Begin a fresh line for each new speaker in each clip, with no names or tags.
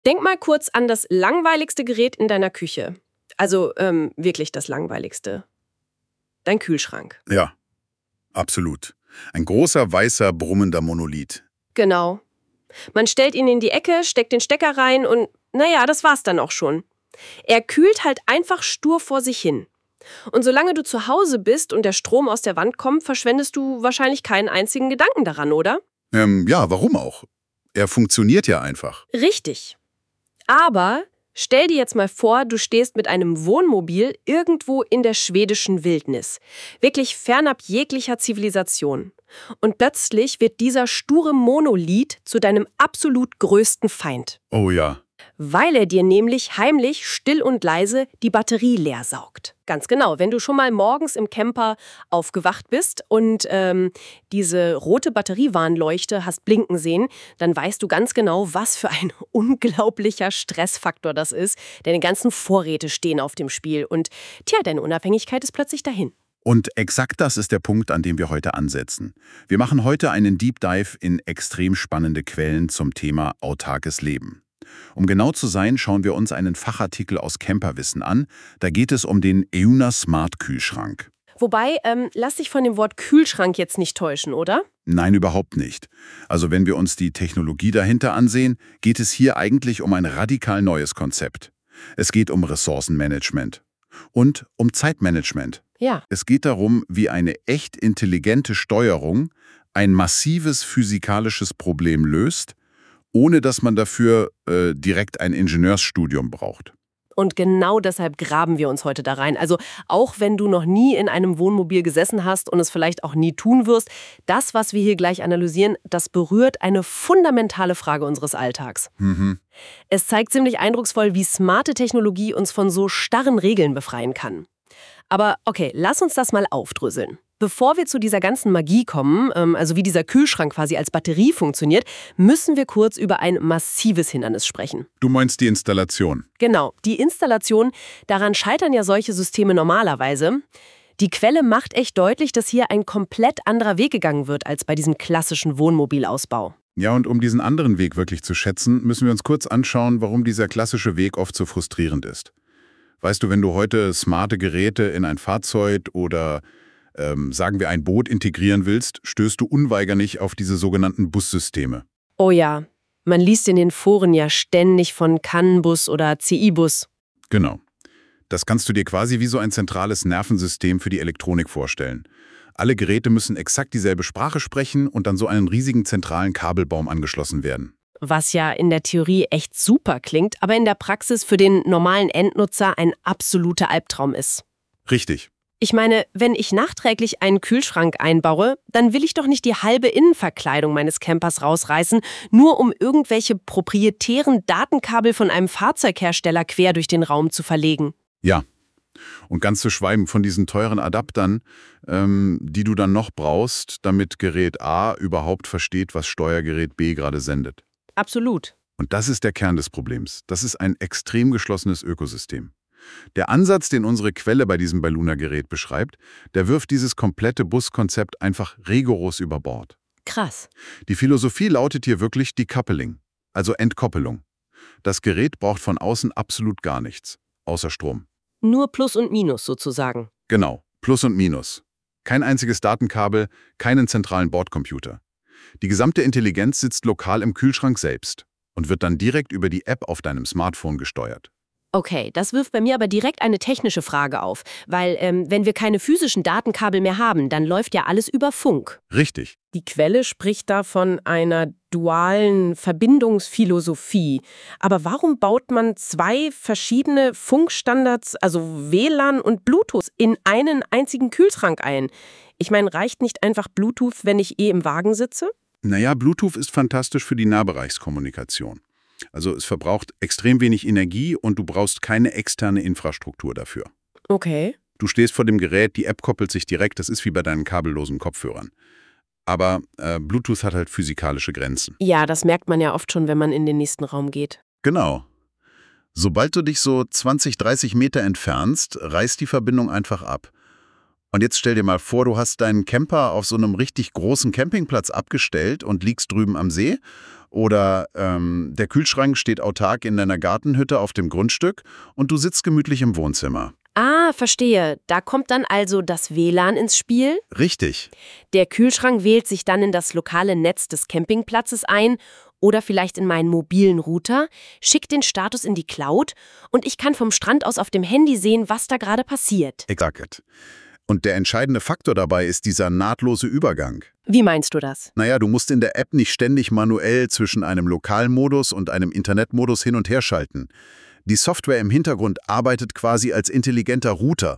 Denk mal kurz an das langweiligste Gerät in deiner Küche. Also wirklich das langweiligste. Dein Kühlschrank.
Ja, absolut. Ein großer, weißer, brummender Monolith.
Genau. Man stellt ihn in die Ecke, steckt den Stecker rein und naja, das war's dann auch schon. Er kühlt halt einfach stur vor sich hin. Und solange du zu Hause bist und der Strom aus der Wand kommt, verschwendest du wahrscheinlich keinen einzigen Gedanken daran, oder?
Ja, warum auch? Er funktioniert ja einfach.
Richtig. Aber stell dir jetzt mal vor, du stehst mit einem Wohnmobil irgendwo in der schwedischen Wildnis. Wirklich fernab jeglicher Zivilisation. Und plötzlich wird dieser sture Monolith zu deinem absolut größten Feind.
Oh ja.
Weil er dir nämlich heimlich, still und leise die Batterie leer saugt. Ganz genau, wenn du schon mal morgens im Camper aufgewacht bist und diese rote Batteriewarnleuchte hast blinken sehen, dann weißt du ganz genau, was für ein unglaublicher Stressfaktor das ist. Deine ganzen Vorräte stehen auf dem Spiel und deine Unabhängigkeit ist plötzlich dahin.
Und exakt das ist der Punkt, an dem wir heute ansetzen. Wir machen heute einen Deep Dive in extrem spannende Quellen zum Thema autarkes Leben. Um genau zu sein, schauen wir uns einen Fachartikel aus Camperwissen an. Da geht es um den Euna Smart Kühlschrank.
Wobei, lass dich von dem Wort Kühlschrank jetzt nicht täuschen, oder?
Nein, überhaupt nicht. Also wenn wir uns die Technologie dahinter ansehen, geht es hier eigentlich um ein radikal neues Konzept. Es geht um Ressourcenmanagement und um Zeitmanagement.
Ja.
Es geht darum, wie eine echt intelligente Steuerung ein massives physikalisches Problem löst, ohne dass man dafür direkt ein Ingenieursstudium braucht.
Und genau deshalb graben wir uns heute da rein. Also auch wenn du noch nie in einem Wohnmobil gesessen hast und es vielleicht auch nie tun wirst, das, was wir hier gleich analysieren, das berührt eine fundamentale Frage unseres Alltags. Es zeigt ziemlich eindrucksvoll, wie smarte Technologie uns von so starren Regeln befreien kann. Aber okay, lass uns das mal aufdröseln. Bevor wir zu dieser ganzen Magie kommen, also wie dieser Kühlschrank quasi als Batterie funktioniert, müssen wir kurz über ein massives Hindernis sprechen.
Du meinst die Installation?
Genau, die Installation, daran scheitern ja solche Systeme normalerweise. Die Quelle macht echt deutlich, dass hier ein komplett anderer Weg gegangen wird als bei diesem klassischen Wohnmobilausbau.
Ja, und um diesen anderen Weg wirklich zu schätzen, müssen wir uns kurz anschauen, warum dieser klassische Weg oft so frustrierend ist. Weißt du, wenn du heute smarte Geräte in ein Fahrzeug oder sagen wir ein Boot integrieren willst, stößt du unweigerlich auf diese sogenannten Bussysteme.
Oh ja, man liest in den Foren ja ständig von CAN-Bus oder CI-Bus.
Genau. Das kannst du dir quasi wie so ein zentrales Nervensystem für die Elektronik vorstellen. Alle Geräte müssen exakt dieselbe Sprache sprechen und an so einen riesigen zentralen Kabelbaum angeschlossen werden.
Was ja in der Theorie echt super klingt, aber in der Praxis für den normalen Endnutzer ein absoluter Albtraum ist.
Richtig.
Ich meine, wenn ich nachträglich einen Kühlschrank einbaue, dann will ich doch nicht die halbe Innenverkleidung meines Campers rausreißen, nur um irgendwelche proprietären Datenkabel von einem Fahrzeughersteller quer durch den Raum zu verlegen.
Ja. Und ganz zu schweigen von diesen teuren Adaptern, die du dann noch brauchst, damit Gerät A überhaupt versteht, was Steuergerät B gerade sendet.
Absolut.
Und das ist der Kern des Problems. Das ist ein extrem geschlossenes Ökosystem. Der Ansatz, den unsere Quelle bei diesem Belluna-Gerät beschreibt, der wirft dieses komplette Buskonzept einfach rigoros über Bord.
Krass.
Die Philosophie lautet hier wirklich Decoupling, also Entkoppelung. Das Gerät braucht von außen absolut gar nichts, außer Strom.
Nur Plus und Minus sozusagen.
Genau, Plus und Minus. Kein einziges Datenkabel, keinen zentralen Bordcomputer. Die gesamte Intelligenz sitzt lokal im Kühlschrank selbst und wird dann direkt über die App auf deinem Smartphone gesteuert.
Okay, das wirft bei mir aber direkt eine technische Frage auf, weil wenn wir keine physischen Datenkabel mehr haben, dann läuft ja alles über Funk.
Richtig.
Die Quelle spricht da von einer dualen Verbindungsphilosophie. Aber warum baut man zwei verschiedene Funkstandards, also WLAN und Bluetooth, in einen einzigen Kühlschrank ein? Ich meine, reicht nicht einfach Bluetooth, wenn ich im Wagen sitze?
Naja, Bluetooth ist fantastisch für die Nahbereichskommunikation. Also es verbraucht extrem wenig Energie und du brauchst keine externe Infrastruktur dafür.
Okay.
Du stehst vor dem Gerät, die App koppelt sich direkt, das ist wie bei deinen kabellosen Kopfhörern. Aber Bluetooth hat halt physikalische Grenzen.
Ja, das merkt man ja oft schon, wenn man in den nächsten Raum geht.
Genau. Sobald du dich so 20, 30 Meter entfernst, reißt die Verbindung einfach ab. Und jetzt stell dir mal vor, du hast deinen Camper auf so einem richtig großen Campingplatz abgestellt und liegst drüben am See Oder der Kühlschrank steht autark in deiner Gartenhütte auf dem Grundstück und du sitzt gemütlich im Wohnzimmer.
Ah, verstehe. Da kommt dann also das WLAN ins Spiel.
Richtig.
Der Kühlschrank wählt sich dann in das lokale Netz des Campingplatzes ein oder vielleicht in meinen mobilen Router, schickt den Status in die Cloud und ich kann vom Strand aus auf dem Handy sehen, was da gerade passiert.
Exakt. Und der entscheidende Faktor dabei ist dieser nahtlose Übergang.
Wie meinst du das?
Naja, du musst in der App nicht ständig manuell zwischen einem Lokalmodus und einem Internetmodus hin und her schalten. Die Software im Hintergrund arbeitet quasi als intelligenter Router.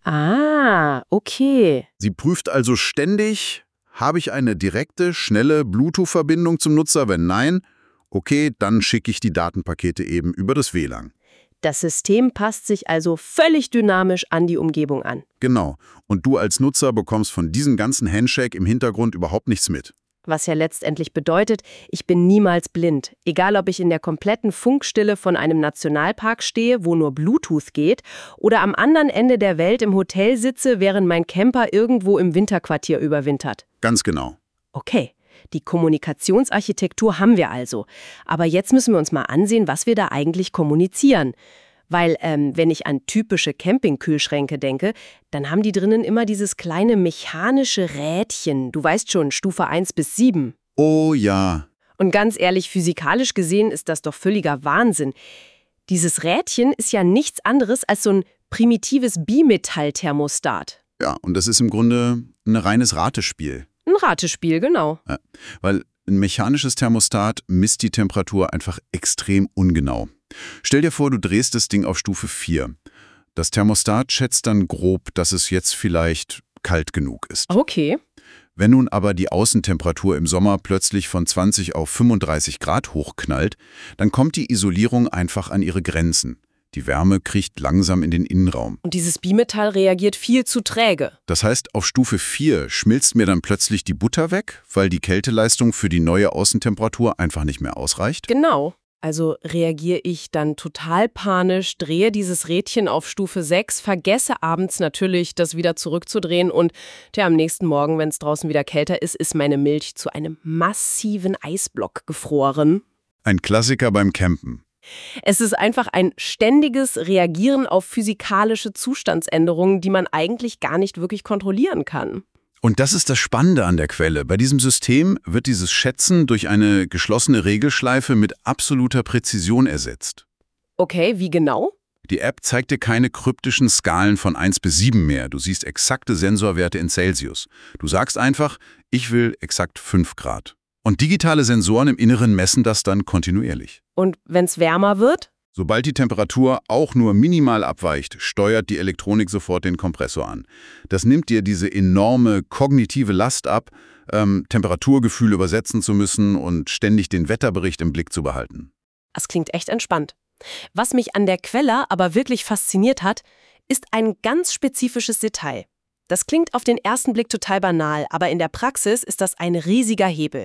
Ah, okay.
Sie prüft also ständig, habe ich eine direkte, schnelle Bluetooth-Verbindung zum Nutzer? Wenn nein, okay, dann schicke ich die Datenpakete eben über das WLAN.
Das System passt sich also völlig dynamisch an die Umgebung an.
Genau. Und du als Nutzer bekommst von diesem ganzen Handshake im Hintergrund überhaupt nichts mit.
Was ja letztendlich bedeutet, ich bin niemals blind. Egal, ob ich in der kompletten Funkstille von einem Nationalpark stehe, wo nur Bluetooth geht, oder am anderen Ende der Welt im Hotel sitze, während mein Camper irgendwo im Winterquartier überwintert.
Ganz genau.
Okay, die Kommunikationsarchitektur haben wir also. Aber jetzt müssen wir uns mal ansehen, was wir da eigentlich kommunizieren. Weil, wenn ich an typische Campingkühlschränke denke, dann haben die drinnen immer dieses kleine mechanische Rädchen. Du weißt schon, Stufe 1 bis 7.
Oh ja.
Und ganz ehrlich, physikalisch gesehen ist das doch völliger Wahnsinn. Dieses Rädchen ist ja nichts anderes als so ein primitives Bimetallthermostat.
Ja, und das ist im Grunde ein reines Ratespiel.
Ein Ratespiel, genau.
Ja, weil ein mechanisches Thermostat misst die Temperatur einfach extrem ungenau. Stell dir vor, du drehst das Ding auf Stufe 4. Das Thermostat schätzt dann grob, dass es jetzt vielleicht kalt genug ist.
Okay.
Wenn nun aber die Außentemperatur im Sommer plötzlich von 20 auf 35 Grad hochknallt, dann kommt die Isolierung einfach an ihre Grenzen. Die Wärme kriecht langsam in den Innenraum.
Und dieses Bimetall reagiert viel zu träge.
Das heißt, auf Stufe 4 schmilzt mir dann plötzlich die Butter weg, weil die Kälteleistung für die neue Außentemperatur einfach nicht mehr ausreicht?
Genau. Also reagiere ich dann total panisch, drehe dieses Rädchen auf Stufe 6, vergesse abends natürlich, das wieder zurückzudrehen und am nächsten Morgen, wenn es draußen wieder kälter ist, ist meine Milch zu einem massiven Eisblock gefroren.
Ein Klassiker beim Campen.
Es ist einfach ein ständiges Reagieren auf physikalische Zustandsänderungen, die man eigentlich gar nicht wirklich kontrollieren kann.
Und das ist das Spannende an der Quelle. Bei diesem System wird dieses Schätzen durch eine geschlossene Regelschleife mit absoluter Präzision ersetzt.
Okay, wie genau?
Die App zeigt dir keine kryptischen Skalen von 1 bis 7 mehr. Du siehst exakte Sensorwerte in Celsius. Du sagst einfach, ich will exakt 5 Grad. Und digitale Sensoren im Inneren messen das dann kontinuierlich.
Und wenn es wärmer wird?
Sobald die Temperatur auch nur minimal abweicht, steuert die Elektronik sofort den Kompressor an. Das nimmt dir diese enorme kognitive Last ab, Temperaturgefühl übersetzen zu müssen und ständig den Wetterbericht im Blick zu behalten.
Das klingt echt entspannt. Was mich an der Quelle aber wirklich fasziniert hat, ist ein ganz spezifisches Detail. Das klingt auf den ersten Blick total banal, aber in der Praxis ist das ein riesiger Hebel.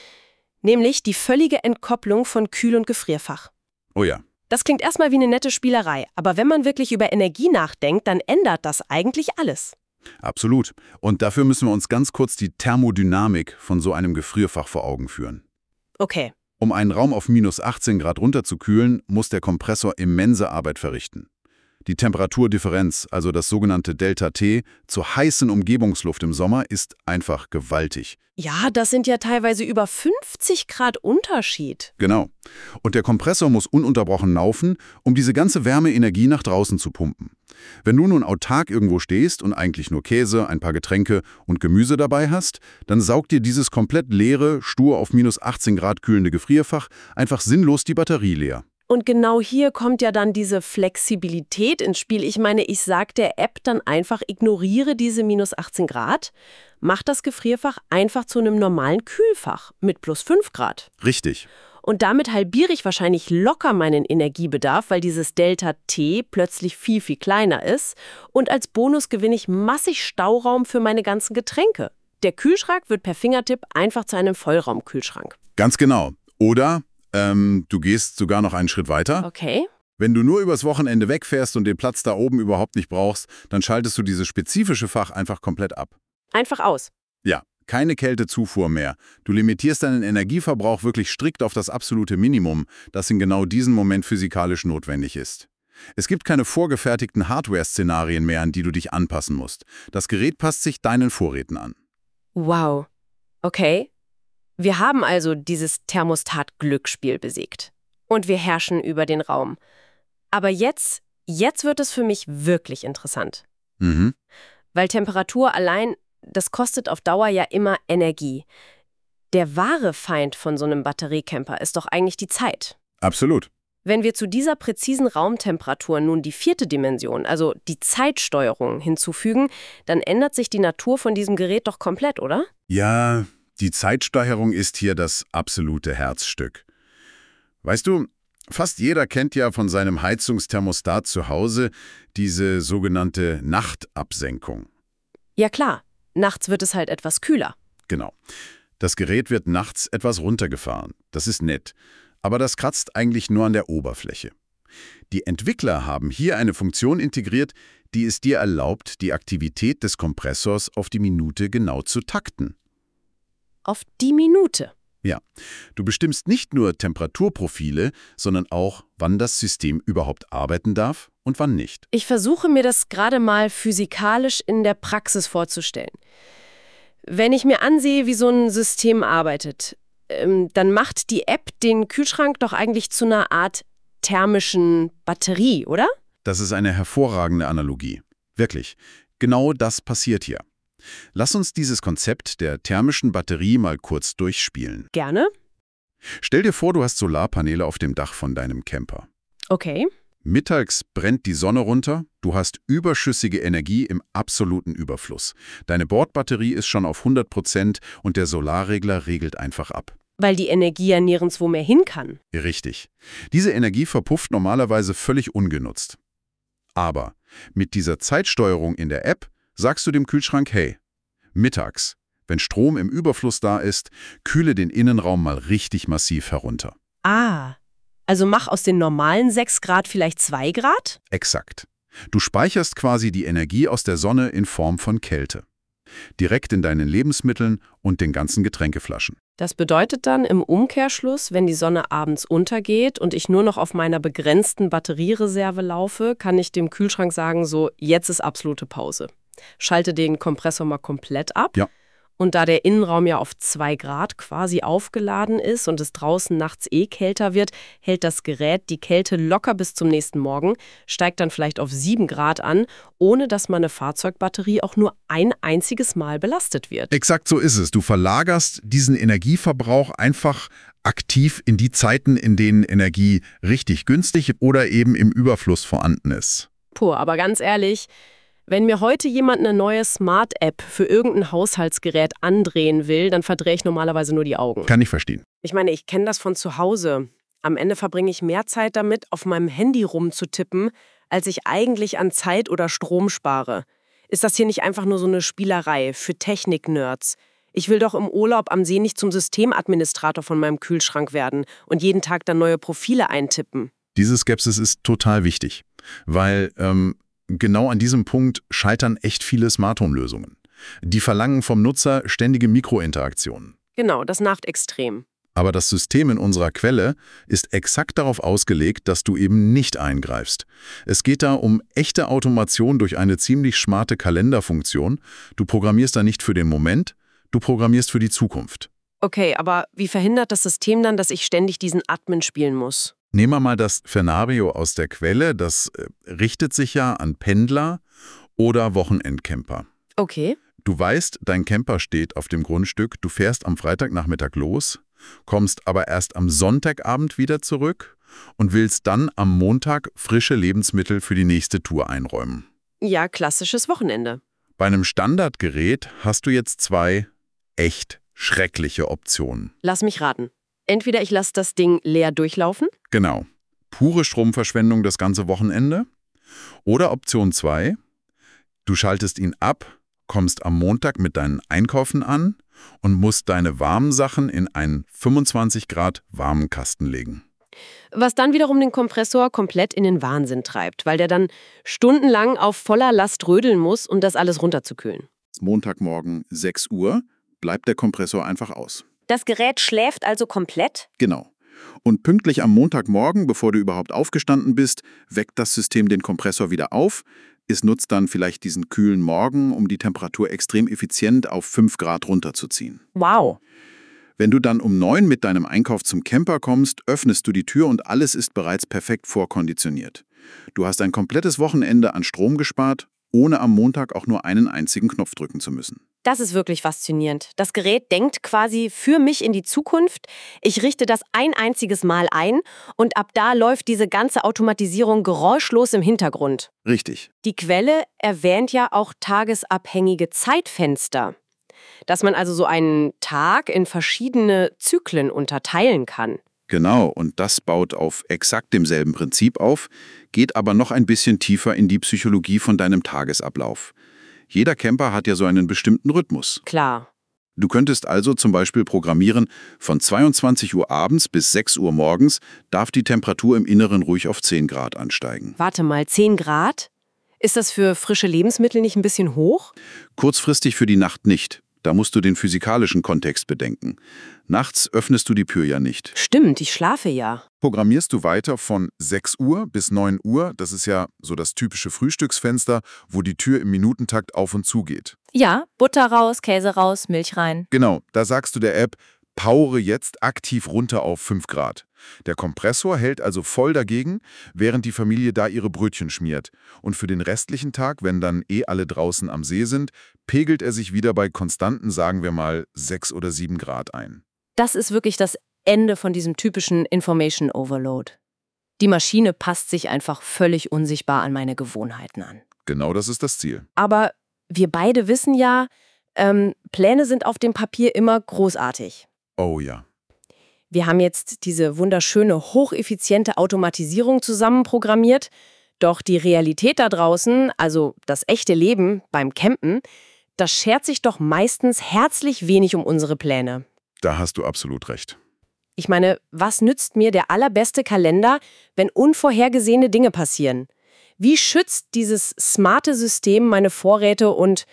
Nämlich die völlige Entkopplung von Kühl- und Gefrierfach.
Oh ja.
Das klingt erstmal wie eine nette Spielerei, aber wenn man wirklich über Energie nachdenkt, dann ändert das eigentlich alles.
Absolut. Und dafür müssen wir uns ganz kurz die Thermodynamik von so einem Gefrierfach vor Augen führen.
Okay.
Um einen Raum auf minus 18 Grad runterzukühlen, muss der Kompressor immense Arbeit verrichten. Die Temperaturdifferenz, also das sogenannte Delta-T, zur heißen Umgebungsluft im Sommer ist einfach gewaltig.
Ja, das sind ja teilweise über 50 Grad Unterschied.
Genau. Und der Kompressor muss ununterbrochen laufen, um diese ganze Wärmeenergie nach draußen zu pumpen. Wenn du nun autark irgendwo stehst und eigentlich nur Käse, ein paar Getränke und Gemüse dabei hast, dann saugt dir dieses komplett leere, stur auf minus 18 Grad kühlende Gefrierfach einfach sinnlos die Batterie leer.
Und genau hier kommt ja dann diese Flexibilität ins Spiel. Ich meine, ich sage der App dann einfach, ignoriere diese minus 18 Grad, mach das Gefrierfach einfach zu einem normalen Kühlfach mit plus 5 Grad.
Richtig.
Und damit halbiere ich wahrscheinlich locker meinen Energiebedarf, weil dieses Delta-T plötzlich viel, viel kleiner ist. Und als Bonus gewinne ich massig Stauraum für meine ganzen Getränke. Der Kühlschrank wird per Fingertipp einfach zu einem Vollraumkühlschrank.
Ganz genau. Oder du gehst sogar noch einen Schritt weiter.
Okay.
Wenn du nur übers Wochenende wegfährst und den Platz da oben überhaupt nicht brauchst, dann schaltest du dieses spezifische Fach einfach komplett ab.
Einfach aus.
Ja, Keine Kältezufuhr mehr. Du limitierst deinen Energieverbrauch wirklich strikt auf das absolute Minimum, das in genau diesem Moment physikalisch notwendig ist. Es gibt keine vorgefertigten Hardware-Szenarien mehr, an die du dich anpassen musst. Das Gerät passt sich deinen Vorräten an.
Wow. Okay. Wir haben also dieses Thermostat-Glücksspiel besiegt. Und wir herrschen über den Raum. Aber jetzt wird es für mich wirklich interessant.
Mhm.
Weil Temperatur allein, das kostet auf Dauer ja immer Energie. Der wahre Feind von so einem Batteriecamper ist doch eigentlich die Zeit.
Absolut.
Wenn wir zu dieser präzisen Raumtemperatur nun die 4. Dimension, also die Zeitsteuerung, hinzufügen, dann ändert sich die Natur von diesem Gerät doch komplett, oder?
Ja, die Zeitsteuerung ist hier das absolute Herzstück. Weißt du, fast jeder kennt ja von seinem Heizungsthermostat zu Hause diese sogenannte Nachtabsenkung.
Ja klar, nachts wird es halt etwas kühler.
Genau. Das Gerät wird nachts etwas runtergefahren. Das ist nett. Aber das kratzt eigentlich nur an der Oberfläche. Die Entwickler haben hier eine Funktion integriert, die es dir erlaubt, die Aktivität des Kompressors auf die Minute genau zu takten.
Auf die Minute.
Ja, du bestimmst nicht nur Temperaturprofile, sondern auch, wann das System überhaupt arbeiten darf und wann nicht.
Ich versuche mir das gerade mal physikalisch in der Praxis vorzustellen. Wenn ich mir ansehe, wie so ein System arbeitet, dann macht die App den Kühlschrank doch eigentlich zu einer Art thermischen Batterie, oder?
Das ist eine hervorragende Analogie. Wirklich. Genau das passiert hier. Lass uns dieses Konzept der thermischen Batterie mal kurz durchspielen.
Gerne.
Stell dir vor, du hast Solarpaneele auf dem Dach von deinem Camper.
Okay.
Mittags brennt die Sonne runter, du hast überschüssige Energie im absoluten Überfluss. Deine Bordbatterie ist schon auf 100% und der Solarregler regelt einfach ab.
Weil die Energie ja nirgendwo mehr hin kann.
Richtig. Diese Energie verpufft normalerweise völlig ungenutzt. Aber mit dieser Zeitsteuerung in der App sagst du dem Kühlschrank, hey, mittags, wenn Strom im Überfluss da ist, kühle den Innenraum mal richtig massiv herunter.
Ah, also mach aus den normalen 6 Grad vielleicht 2 Grad?
Exakt. Du speicherst quasi die Energie aus der Sonne in Form von Kälte. Direkt in deinen Lebensmitteln und den ganzen Getränkeflaschen.
Das bedeutet dann im Umkehrschluss, wenn die Sonne abends untergeht und ich nur noch auf meiner begrenzten Batteriereserve laufe, kann ich dem Kühlschrank sagen, so, jetzt ist absolute Pause. Schalte den Kompressor mal komplett ab.
Ja.
Und da der Innenraum ja auf 2 Grad quasi aufgeladen ist und es draußen nachts kälter wird, hält das Gerät die Kälte locker bis zum nächsten Morgen, steigt dann vielleicht auf 7 Grad an, ohne dass meine Fahrzeugbatterie auch nur ein einziges Mal belastet wird.
Exakt so ist es. Du verlagerst diesen Energieverbrauch einfach aktiv in die Zeiten, in denen Energie richtig günstig oder eben im Überfluss vorhanden ist.
Puh, aber ganz ehrlich, wenn mir heute jemand eine neue Smart-App für irgendein Haushaltsgerät andrehen will, dann verdrehe ich normalerweise nur die Augen.
Kann ich verstehen.
Ich meine, ich kenne das von zu Hause. Am Ende verbringe ich mehr Zeit damit, auf meinem Handy rumzutippen, als ich eigentlich an Zeit oder Strom spare. Ist das hier nicht einfach nur so eine Spielerei für Technik-Nerds? Ich will doch im Urlaub am See nicht zum Systemadministrator von meinem Kühlschrank werden und jeden Tag dann neue Profile eintippen.
Diese Skepsis ist total wichtig, weil genau an diesem Punkt scheitern echt viele Smart Home-Lösungen. Die verlangen vom Nutzer ständige Mikrointeraktionen.
Genau, das nervt extrem.
Aber das System in unserer Quelle ist exakt darauf ausgelegt, dass du eben nicht eingreifst. Es geht da um echte Automation durch eine ziemlich smarte Kalenderfunktion. Du programmierst da nicht für den Moment, du programmierst für die Zukunft.
Okay, aber wie verhindert das System dann, dass ich ständig diesen Admin spielen muss?
Nehmen wir mal das Szenario aus der Quelle, das richtet sich ja an Pendler oder Wochenendcamper.
Okay.
Du weißt, dein Camper steht auf dem Grundstück, du fährst am Freitagnachmittag los, kommst aber erst am Sonntagabend wieder zurück und willst dann am Montag frische Lebensmittel für die nächste Tour einräumen.
Ja, klassisches Wochenende.
Bei einem Standardgerät hast du jetzt 2 echt schreckliche Optionen.
Lass mich raten. Entweder ich lasse das Ding leer durchlaufen.
Genau. Pure Stromverschwendung das ganze Wochenende. Oder Option 2, du schaltest ihn ab, kommst am Montag mit deinen Einkäufen an und musst deine warmen Sachen in einen 25 Grad warmen Kasten legen.
Was dann wiederum den Kompressor komplett in den Wahnsinn treibt, weil der dann stundenlang auf voller Last rödeln muss, um das alles runterzukühlen.
Montagmorgen 6 Uhr, bleibt der Kompressor einfach aus.
Das Gerät schläft also komplett?
Genau. Und pünktlich am Montagmorgen, bevor du überhaupt aufgestanden bist, weckt das System den Kompressor wieder auf. Es nutzt dann vielleicht diesen kühlen Morgen, um die Temperatur extrem effizient auf 5 Grad runterzuziehen.
Wow.
Wenn du dann um 9 mit deinem Einkauf zum Camper kommst, öffnest du die Tür und alles ist bereits perfekt vorkonditioniert. Du hast ein komplettes Wochenende an Strom gespart, ohne am Montag auch nur einen einzigen Knopf drücken zu müssen.
Das ist wirklich faszinierend. Das Gerät denkt quasi für mich in die Zukunft. Ich richte das ein einziges Mal ein und ab da läuft diese ganze Automatisierung geräuschlos im Hintergrund.
Richtig.
Die Quelle erwähnt ja auch tagesabhängige Zeitfenster. Dass man also so einen Tag in verschiedene Zyklen unterteilen kann.
Genau, und das baut auf exakt demselben Prinzip auf, geht aber noch ein bisschen tiefer in die Psychologie von deinem Tagesablauf. Jeder Camper hat ja so einen bestimmten Rhythmus.
Klar.
Du könntest also zum Beispiel programmieren, von 22 Uhr abends bis 6 Uhr morgens darf die Temperatur im Inneren ruhig auf 10 Grad ansteigen.
Warte mal, 10 Grad? Ist das für frische Lebensmittel nicht ein bisschen hoch?
Kurzfristig für die Nacht nicht. Da musst du den physikalischen Kontext bedenken. Nachts öffnest du die Tür ja nicht.
Stimmt, ich schlafe ja.
Programmierst du weiter von 6 Uhr bis 9 Uhr, das ist ja so das typische Frühstücksfenster, wo die Tür im Minutentakt auf und zu geht.
Ja, Butter raus, Käse raus, Milch rein.
Genau, da sagst du der App, powere jetzt aktiv runter auf 5 Grad. Der Kompressor hält also voll dagegen, während die Familie da ihre Brötchen schmiert. Und für den restlichen Tag, wenn dann alle draußen am See sind, pegelt er sich wieder bei konstanten, sagen wir mal, 6 oder 7 Grad ein.
Das ist wirklich das Ende von diesem typischen Information Overload. Die Maschine passt sich einfach völlig unsichtbar an meine Gewohnheiten an.
Genau das ist das Ziel.
Aber wir beide wissen ja, Pläne sind auf dem Papier immer großartig.
Oh ja.
Wir haben jetzt diese wunderschöne, hocheffiziente Automatisierung zusammenprogrammiert. Doch die Realität da draußen, also das echte Leben beim Campen, das schert sich doch meistens herzlich wenig um unsere Pläne.
Da hast du absolut recht.
Ich meine, was nützt mir der allerbeste Kalender, wenn unvorhergesehene Dinge passieren? Wie schützt dieses smarte System meine Vorräte und,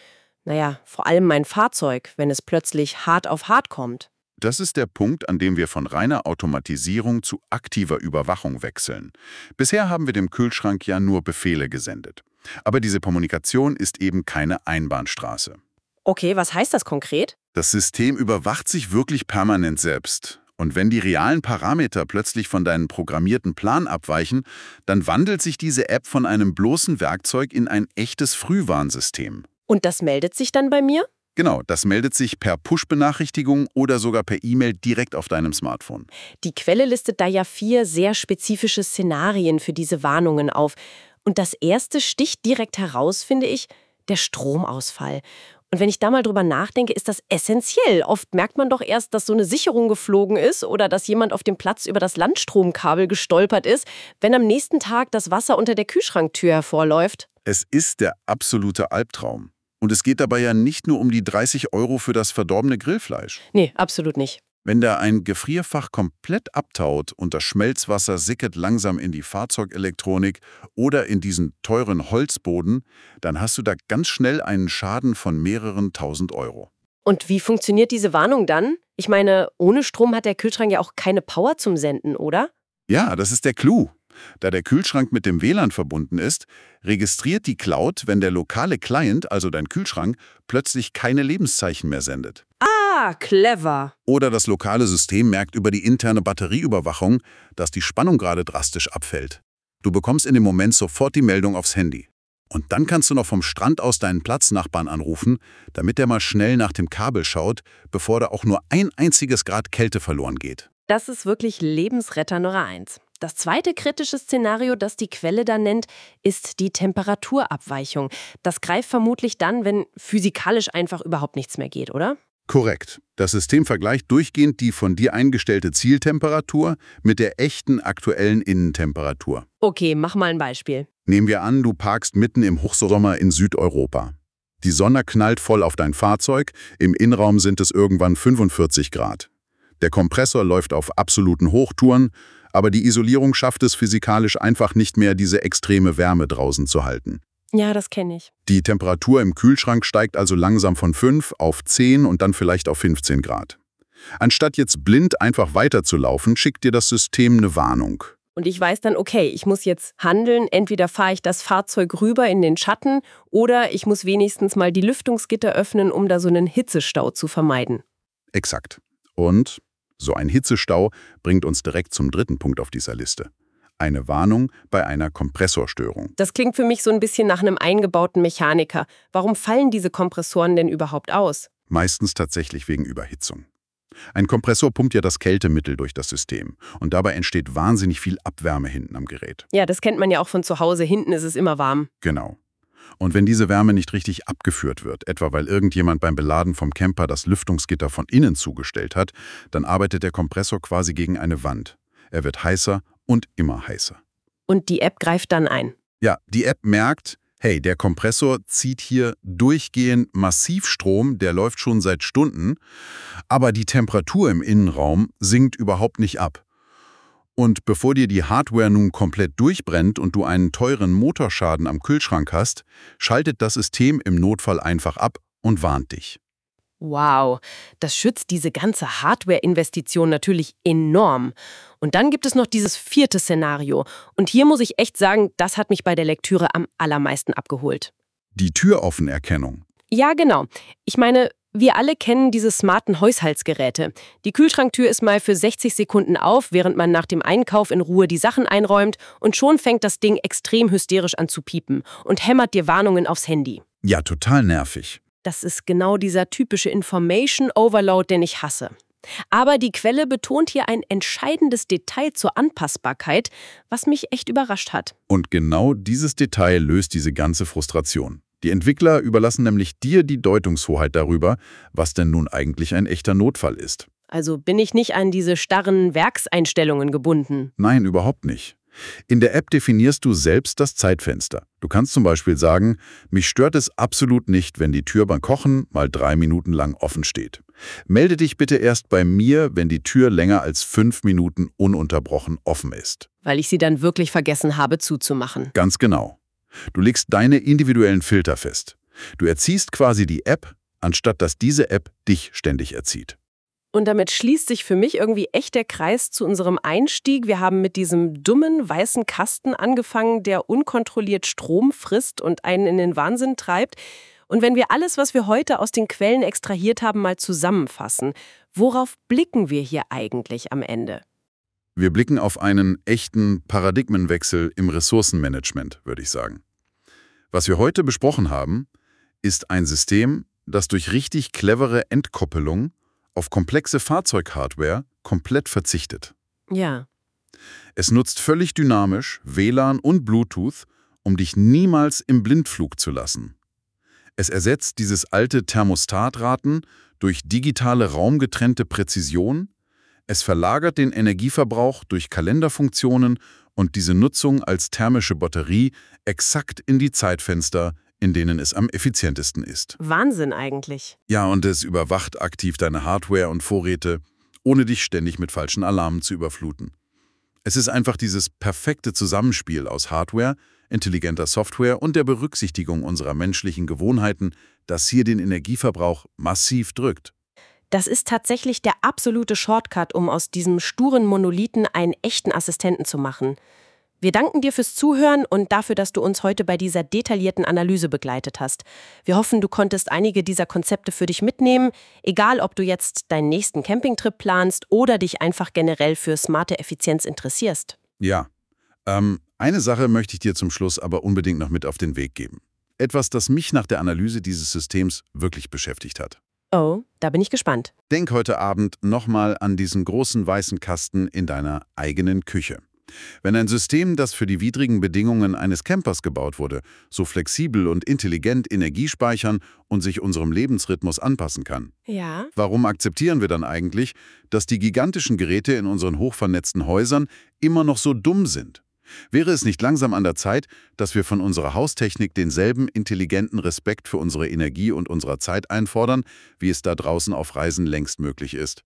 vor allem mein Fahrzeug, wenn es plötzlich hart auf hart kommt?
Das ist der Punkt, an dem wir von reiner Automatisierung zu aktiver Überwachung wechseln. Bisher haben wir dem Kühlschrank ja nur Befehle gesendet. Aber diese Kommunikation ist eben keine Einbahnstraße.
Okay, was heißt das konkret?
Das System überwacht sich wirklich permanent selbst. Und wenn die realen Parameter plötzlich von deinem programmierten Plan abweichen, dann wandelt sich diese App von einem bloßen Werkzeug in ein echtes Frühwarnsystem.
Und das meldet sich dann bei mir?
Genau, das meldet sich per Push-Benachrichtigung oder sogar per E-Mail direkt auf deinem Smartphone.
Die Quelle listet da ja 4 sehr spezifische Szenarien für diese Warnungen auf. Und das erste sticht direkt heraus, finde ich, der Stromausfall. Und wenn ich da mal drüber nachdenke, ist das essentiell. Oft merkt man doch erst, dass so eine Sicherung geflogen ist oder dass jemand auf dem Platz über das Landstromkabel gestolpert ist, wenn am nächsten Tag das Wasser unter der Kühlschranktür hervorläuft.
Es ist der absolute Albtraum. Und es geht dabei ja nicht nur um die 30 € für das verdorbene Grillfleisch.
Nee, absolut nicht.
Wenn da ein Gefrierfach komplett abtaut und das Schmelzwasser sickert langsam in die Fahrzeugelektronik oder in diesen teuren Holzboden, dann hast du da ganz schnell einen Schaden von mehreren tausend Euro.
Und wie funktioniert diese Warnung dann? Ich meine, ohne Strom hat der Kühlschrank ja auch keine Power zum Senden, oder?
Ja, das ist der Clou. Da der Kühlschrank mit dem WLAN verbunden ist, registriert die Cloud, wenn der lokale Client, also dein Kühlschrank, plötzlich keine Lebenszeichen mehr sendet.
Ah, clever.
Oder das lokale System merkt über die interne Batterieüberwachung, dass die Spannung gerade drastisch abfällt. Du bekommst in dem Moment sofort die Meldung aufs Handy. Und dann kannst du noch vom Strand aus deinen Platznachbarn anrufen, damit der mal schnell nach dem Kabel schaut, bevor da auch nur ein einziges Grad Kälte verloren geht.
Das ist wirklich Lebensretter Nummer 1. Das zweite kritische Szenario, das die Quelle dann nennt, ist die Temperaturabweichung. Das greift vermutlich dann, wenn physikalisch einfach überhaupt nichts mehr geht, oder?
Korrekt. Das System vergleicht durchgehend die von dir eingestellte Zieltemperatur mit der echten aktuellen Innentemperatur.
Okay, mach mal ein Beispiel.
Nehmen wir an, du parkst mitten im Hochsommer in Südeuropa. Die Sonne knallt voll auf dein Fahrzeug, im Innenraum sind es irgendwann 45 Grad. Der Kompressor läuft auf absoluten Hochtouren, aber die Isolierung schafft es physikalisch einfach nicht mehr, diese extreme Wärme draußen zu halten.
Ja, das kenne ich.
Die Temperatur im Kühlschrank steigt also langsam von 5 auf 10 und dann vielleicht auf 15 Grad. Anstatt jetzt blind einfach weiterzulaufen, schickt dir das System eine Warnung.
Und ich weiß dann, okay, ich muss jetzt handeln. Entweder fahre ich das Fahrzeug rüber in den Schatten oder ich muss wenigstens mal die Lüftungsgitter öffnen, um da so einen Hitzestau zu vermeiden.
Exakt. Und so ein Hitzestau bringt uns direkt zum dritten Punkt auf dieser Liste. Eine Warnung bei einer Kompressorstörung.
Das klingt für mich so ein bisschen nach einem eingebauten Mechaniker. Warum fallen diese Kompressoren denn überhaupt aus?
Meistens tatsächlich wegen Überhitzung. Ein Kompressor pumpt ja das Kältemittel durch das System und dabei entsteht wahnsinnig viel Abwärme hinten am Gerät.
Ja, das kennt man ja auch von zu Hause. Hinten ist es immer warm.
Genau. Und wenn diese Wärme nicht richtig abgeführt wird, etwa weil irgendjemand beim Beladen vom Camper das Lüftungsgitter von innen zugestellt hat, dann arbeitet der Kompressor quasi gegen eine Wand. Er wird heißer und immer heißer.
Und die App greift dann ein.
Ja, die App merkt, hey, der Kompressor zieht hier durchgehend massiv Strom, der läuft schon seit Stunden, aber die Temperatur im Innenraum sinkt überhaupt nicht ab. Und bevor dir die Hardware nun komplett durchbrennt und du einen teuren Motorschaden am Kühlschrank hast, schaltet das System im Notfall einfach ab und warnt dich.
Wow, das schützt diese ganze Hardware-Investition natürlich enorm. Und dann gibt es noch dieses vierte Szenario. Und hier muss ich echt sagen, das hat mich bei der Lektüre am allermeisten abgeholt.
Die Türoffenerkennung.
Ja, genau. Ich meine, wir alle kennen diese smarten Haushaltsgeräte. Die Kühlschranktür ist mal für 60 Sekunden auf, während man nach dem Einkauf in Ruhe die Sachen einräumt und schon fängt das Ding extrem hysterisch an zu piepen und hämmert dir Warnungen aufs Handy.
Ja, total nervig.
Das ist genau dieser typische Information Overload, den ich hasse. Aber die Quelle betont hier ein entscheidendes Detail zur Anpassbarkeit, was mich echt überrascht hat.
Und genau dieses Detail löst diese ganze Frustration. Die Entwickler überlassen nämlich dir die Deutungshoheit darüber, was denn nun eigentlich ein echter Notfall ist.
Also bin ich nicht an diese starren Werkseinstellungen gebunden.
Nein, überhaupt nicht. In der App definierst du selbst das Zeitfenster. Du kannst zum Beispiel sagen, mich stört es absolut nicht, wenn die Tür beim Kochen mal 3 Minuten lang offen steht. Melde dich bitte erst bei mir, wenn die Tür länger als 5 Minuten ununterbrochen offen ist.
Weil ich sie dann wirklich vergessen habe zuzumachen.
Ganz genau. Du legst deine individuellen Filter fest. Du erziehst quasi die App, anstatt dass diese App dich ständig erzieht.
Und damit schließt sich für mich irgendwie echt der Kreis zu unserem Einstieg. Wir haben mit diesem dummen, weißen Kasten angefangen, der unkontrolliert Strom frisst und einen in den Wahnsinn treibt. Und wenn wir alles, was wir heute aus den Quellen extrahiert haben, mal zusammenfassen, worauf blicken wir hier eigentlich am Ende?
Wir blicken auf einen echten Paradigmenwechsel im Ressourcenmanagement, würde ich sagen. Was wir heute besprochen haben, ist ein System, das durch richtig clevere Entkoppelung auf komplexe Fahrzeughardware komplett verzichtet.
Ja.
Es nutzt völlig dynamisch WLAN und Bluetooth, um dich niemals im Blindflug zu lassen. Es ersetzt dieses alte Thermostatraten durch digitale raumgetrennte Präzision. Es verlagert den Energieverbrauch durch Kalenderfunktionen und diese Nutzung als thermische Batterie exakt in die Zeitfenster, in denen es am effizientesten ist.
Wahnsinn eigentlich.
Ja, und es überwacht aktiv deine Hardware und Vorräte, ohne dich ständig mit falschen Alarmen zu überfluten. Es ist einfach dieses perfekte Zusammenspiel aus Hardware, intelligenter Software und der Berücksichtigung unserer menschlichen Gewohnheiten, das hier den Energieverbrauch massiv drückt.
Das ist tatsächlich der absolute Shortcut, um aus diesem sturen Monolithen einen echten Assistenten zu machen. Wir danken dir fürs Zuhören und dafür, dass du uns heute bei dieser detaillierten Analyse begleitet hast. Wir hoffen, du konntest einige dieser Konzepte für dich mitnehmen, egal ob du jetzt deinen nächsten Campingtrip planst oder dich einfach generell für smarte Effizienz interessierst.
Ja, eine Sache möchte ich dir zum Schluss aber unbedingt noch mit auf den Weg geben. Etwas, das mich nach der Analyse dieses Systems wirklich beschäftigt hat.
Oh, da bin ich gespannt.
Denk heute Abend nochmal an diesen großen weißen Kasten in deiner eigenen Küche. Wenn ein System, das für die widrigen Bedingungen eines Campers gebaut wurde, so flexibel und intelligent Energie speichern und sich unserem Lebensrhythmus anpassen kann,
Ja.
warum akzeptieren wir dann eigentlich, dass die gigantischen Geräte in unseren hochvernetzten Häusern immer noch so dumm sind? Wäre es nicht langsam an der Zeit, dass wir von unserer Haustechnik denselben intelligenten Respekt für unsere Energie und unsere Zeit einfordern, wie es da draußen auf Reisen längst möglich ist?